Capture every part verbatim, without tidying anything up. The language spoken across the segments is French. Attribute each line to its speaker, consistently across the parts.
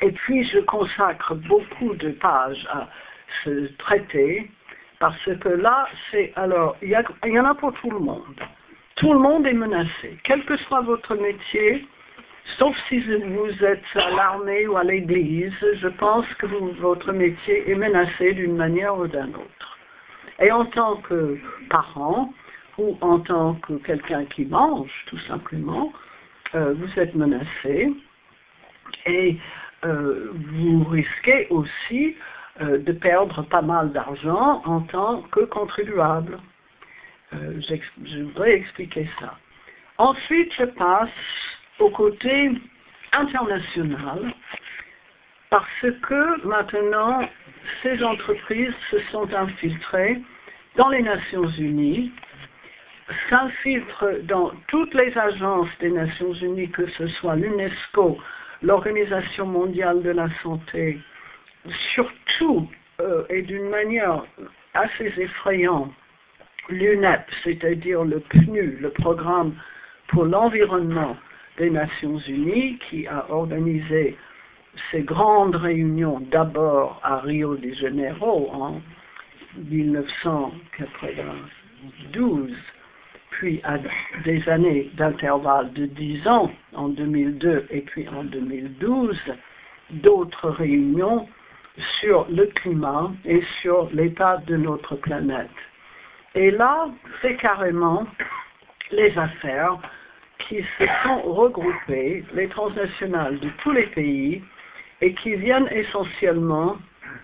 Speaker 1: Et puis je consacre beaucoup de pages à ce traité, parce que là, c'est alors, il y, y en a pour tout le monde. Tout le monde est menacé, quel que soit votre métier, sauf si vous êtes à l'armée ou à l'église, je pense que vous, votre métier est menacé d'une manière ou d'une autre. Et en tant que parent, ou en tant que quelqu'un qui mange, tout simplement, euh, vous êtes menacé, et euh, vous risquez aussi euh, de perdre pas mal d'argent en tant que contribuable. Euh, je voudrais expliquer ça. Ensuite, je passe au côté international, parce que maintenant, ces entreprises se sont infiltrées dans les Nations Unies, s'infiltrent dans toutes les agences des Nations Unies, que ce soit l'UNESCO, l'Organisation mondiale de la santé, surtout euh, et d'une manière assez effrayante, l'U N E P, c'est-à-dire le P N U, le Programme pour l'environnement des Nations Unies, qui a organisé ces grandes réunions d'abord à Rio de Janeiro en mille neuf cent quatre-vingt-douze, puis à des années d'intervalle de dix ans, en deux mille deux et puis en deux mille douze, d'autres réunions sur le climat et sur l'état de notre planète. Et là, c'est carrément les affaires qui se sont regroupées, les transnationales de tous les pays, et qui viennent essentiellement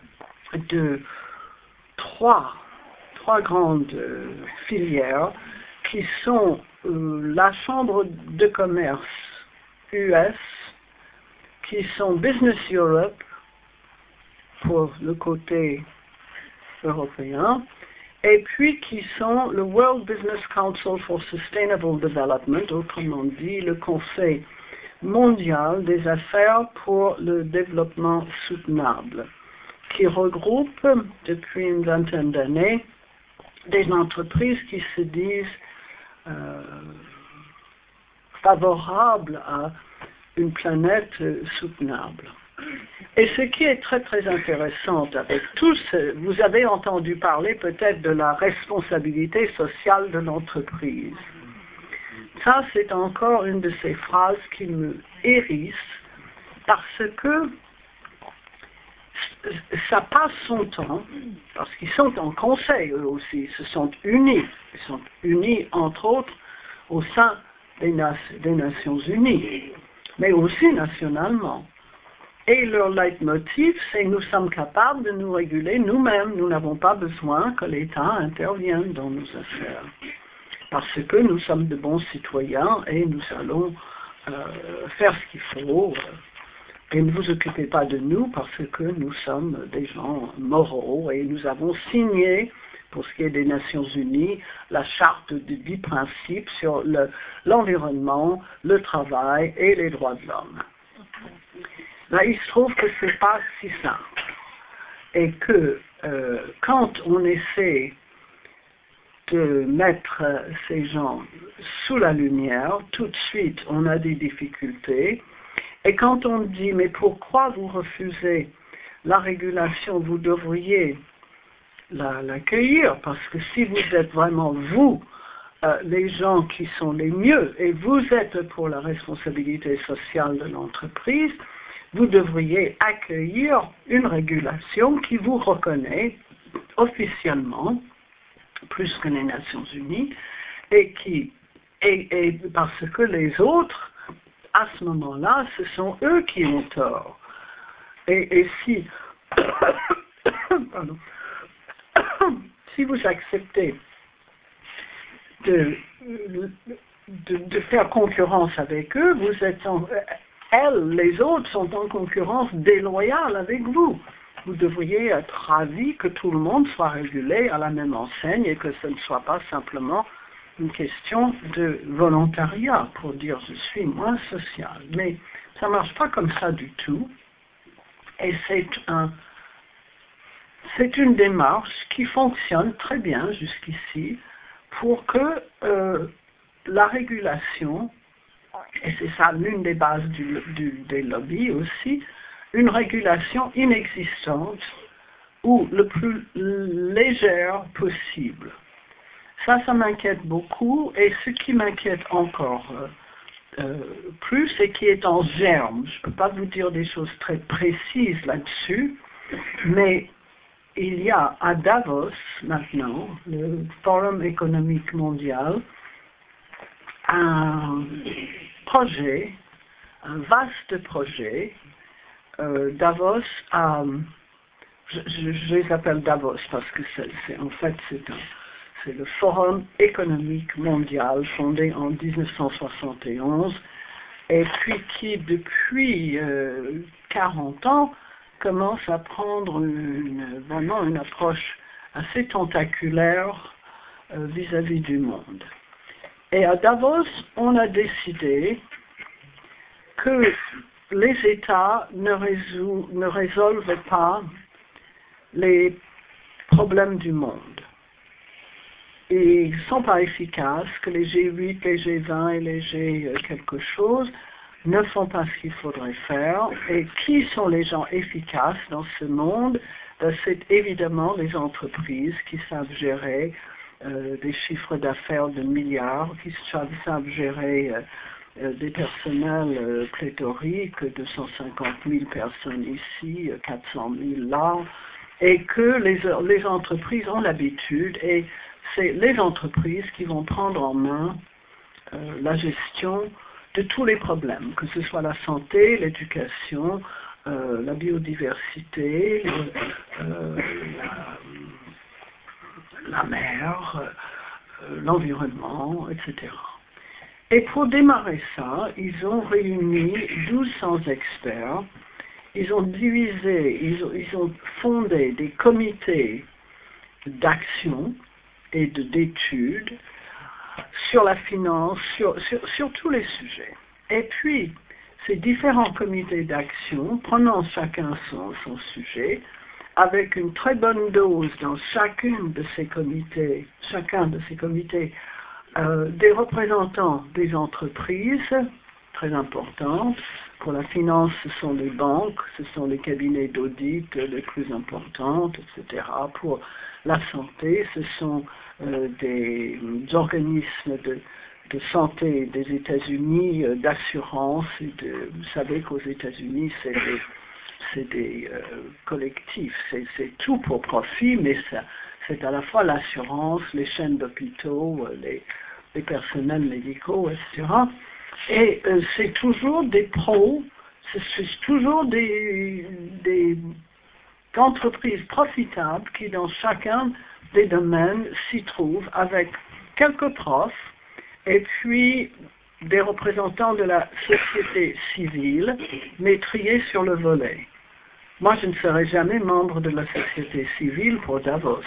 Speaker 1: de trois, trois grandes euh, filières, qui sont euh, la Chambre de commerce U S, qui sont Business Europe, pour le côté européen, et puis qui sont le World Business Council for Sustainable Development, autrement dit le Conseil mondial des affaires pour le développement soutenable, qui regroupe depuis une vingtaine d'années des entreprises qui se disent euh, favorables à une planète soutenable. Et ce qui est très très intéressant avec tous, vous avez entendu parler peut-être de la responsabilité sociale de l'entreprise. Ça, c'est encore une de ces phrases qui me hérisse, parce que ça passe son temps, parce qu'ils sont en conseil eux aussi, ils se sont unis, ils sont unis entre autres au sein des, Na- des Nations Unies, mais aussi nationalement. Et leur leitmotiv, c'est nous sommes capables de nous réguler nous-mêmes, nous n'avons pas besoin que l'État intervienne dans nos affaires. Parce que nous sommes de bons citoyens et nous allons euh, faire ce qu'il faut. Et ne vous occupez pas de nous parce que nous sommes des gens moraux et nous avons signé, pour ce qui est des Nations Unies, la charte de dix principes sur le, l'environnement, le travail et les droits de l'homme. Là, il se trouve que c'est pas si simple. Et que euh, quand on essaie de mettre ces gens sous la lumière, tout de suite on a des difficultés. Et quand on dit, mais pourquoi vous refusez la régulation, vous devriez la, l'accueillir, parce que si vous êtes vraiment vous, euh, les gens qui sont les mieux, et vous êtes pour la responsabilité sociale de l'entreprise, vous devriez accueillir une régulation qui vous reconnaît officiellement, plus que les Nations Unies, et qui, et, et parce que les autres, à ce moment-là, ce sont eux qui ont tort. Et, et si, pardon, si vous acceptez de, de, de faire concurrence avec eux, vous êtes en, elles, les autres, sont en concurrence déloyale avec vous. Vous devriez être ravis que tout le monde soit régulé à la même enseigne et que ce ne soit pas simplement une question de volontariat pour dire je suis moins social. Mais ça ne marche pas comme ça du tout. Et c'est un, c'est une démarche qui fonctionne très bien jusqu'ici pour que euh, la régulation, et c'est ça l'une des bases du, du, des lobbies aussi, une régulation inexistante ou le plus légère possible. Ça, ça m'inquiète beaucoup, et ce qui m'inquiète encore euh, euh, plus et qui est en germe, je ne peux pas vous dire des choses très précises là-dessus, mais il y a à Davos maintenant, le Forum économique mondial, un projet, un vaste projet. euh, Davos a, je, je, je les appelle Davos parce que c'est, c'est en fait c'est un C'est le Forum économique mondial fondé en dix-neuf cent soixante et onze et puis qui depuis euh, quarante ans commence à prendre une, vraiment une approche assez tentaculaire euh, vis-à-vis du monde. Et à Davos, on a décidé que les États ne, résol, ne résolvent pas les problèmes du monde. Et ils ne sont pas efficaces, que les G huit, les G vingt et les G quelque chose ne font pas ce qu'il faudrait faire. Et qui sont les gens efficaces dans ce monde? C'est évidemment les entreprises qui savent gérer euh, des chiffres d'affaires de milliards, qui savent, savent gérer euh, euh, des personnels euh, pléthoriques, deux cent cinquante mille personnes ici, quatre cent mille là, et que les, les entreprises ont l'habitude, et c'est les entreprises qui vont prendre en main euh, la gestion de tous les problèmes, que ce soit la santé, l'éducation, euh, la biodiversité, euh, la, la mer, euh, l'environnement, et cetera. Et pour démarrer ça, ils ont réuni douze cents experts, ils ont divisé, ils ont, ils ont fondé des comités d'action et de, d'études sur la finance, sur, sur, sur tous les sujets. Et puis, ces différents comités d'action, prenant chacun son, son sujet, avec une très bonne dose dans chacune de ces comités, chacun de ces comités, euh, des représentants des entreprises, très importantes. Pour la finance, ce sont les banques, ce sont les cabinets d'audit les plus importantes, et cetera. Pour la santé, ce sont euh, des, des organismes de, de santé des États-Unis, euh, d'assurance, et de, vous savez qu'aux États-Unis, c'est des, c'est des euh, collectifs, c'est, c'est tout pour profit, mais ça, c'est à la fois l'assurance, les chaînes d'hôpitaux, les, les personnels médicaux, et cetera. Et euh, c'est toujours des pros, c'est, c'est toujours des, des entreprises profitables qui, dans chacun des domaines, s'y trouvent avec quelques profs et puis des représentants de la société civile, mais triés sur le volet. Moi, je ne serai jamais membre de la société civile pour Davos.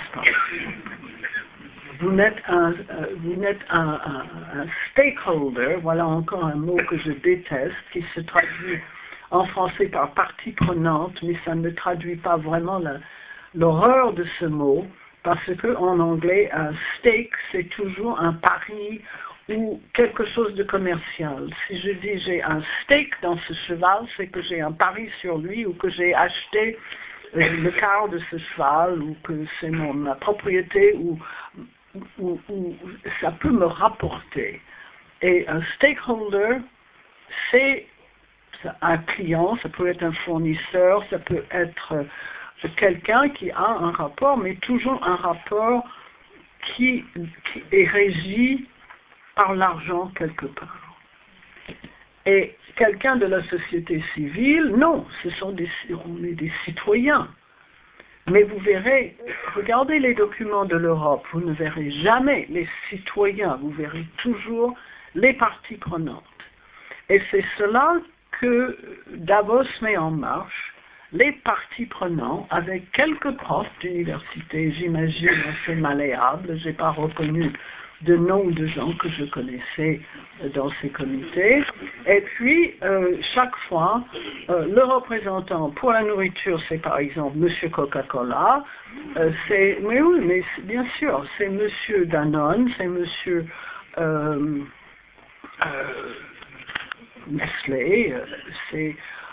Speaker 1: Vous n'êtes un, euh, vous n'êtes un, un, un stakeholder, voilà encore un mot que je déteste, qui se traduit en français par partie prenante, mais ça ne traduit pas vraiment la, l'horreur de ce mot, parce que en anglais, un stake, c'est toujours un pari ou quelque chose de commercial. Si je dis j'ai un stake dans ce cheval, c'est que j'ai un pari sur lui ou que j'ai acheté euh, le quart de ce cheval ou que c'est mon, ma propriété ou Où, où ça peut me rapporter. Et un stakeholder, c'est un client, ça peut être un fournisseur, ça peut être quelqu'un qui a un rapport, mais toujours un rapport qui, qui est régi par l'argent quelque part. Et quelqu'un de la société civile, non, ce sont des, on est des citoyens. Mais vous verrez, regardez les documents de l'Europe, vous ne verrez jamais les citoyens, vous verrez toujours les parties prenantes. Et c'est cela que Davos met en marche, les parties prenantes, avec quelques profs d'université, j'imagine assez malléables, je n'ai pas reconnu de noms de gens que je connaissais dans ces comités. Et puis, euh, chaque fois, euh, le représentant pour la nourriture, c'est par exemple Monsieur Coca-Cola, euh, c'est, mais oui, mais c'est, bien sûr, c'est Monsieur Danone, c'est Monsieur euh, euh, Nestlé, euh, c'est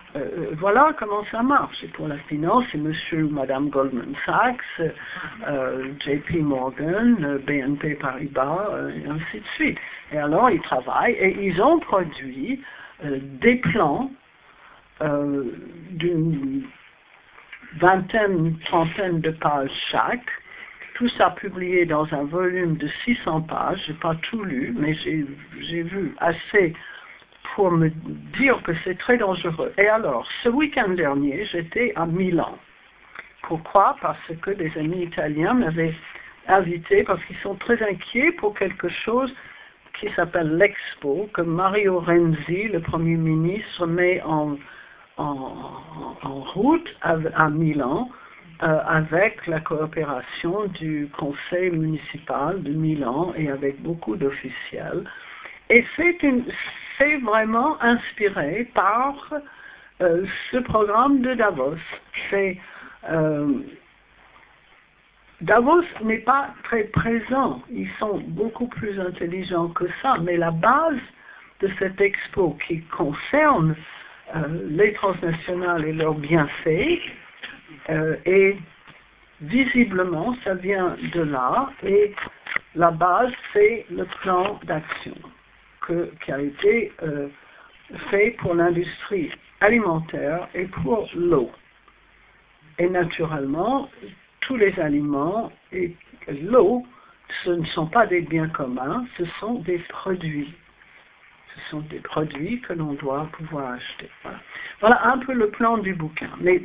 Speaker 1: euh, voilà comment ça marche. Et pour la finance, c'est monsieur ou madame Goldman Sachs, euh, J P Morgan, B N P Paribas, euh, et ainsi de suite. Et alors, ils travaillent et ils ont produit euh, des plans euh, d'une vingtaine, trentaine de pages chaque, tout ça publié dans un volume de six cents pages. J'ai pas tout lu, mais j'ai vu assez pour me dire que c'est très dangereux. Et alors, ce week-end dernier, j'étais à Milan. Pourquoi? Parce que des amis italiens m'avaient invité, parce qu'ils sont très inquiets pour quelque chose qui s'appelle l'Expo, que Mario Renzi, le Premier ministre, met en, en, en route à, à Milan, euh, avec la coopération du conseil municipal de Milan et avec beaucoup d'officiels. Et c'est une... c'est vraiment inspiré par euh, ce programme de Davos. C'est, euh, Davos n'est pas très présent, ils sont beaucoup plus intelligents que ça, mais la base de cette expo qui concerne euh, les transnationales et leurs bienfaits, euh, et visiblement ça vient de là, et la base c'est le plan d'action Que, qui a été euh, fait pour l'industrie alimentaire et pour l'eau. Et naturellement, tous les aliments et l'eau, ce ne sont pas des biens communs, ce sont des produits. Ce sont des produits que l'on doit pouvoir acheter. Voilà. Voilà un peu le plan du bouquin. Mais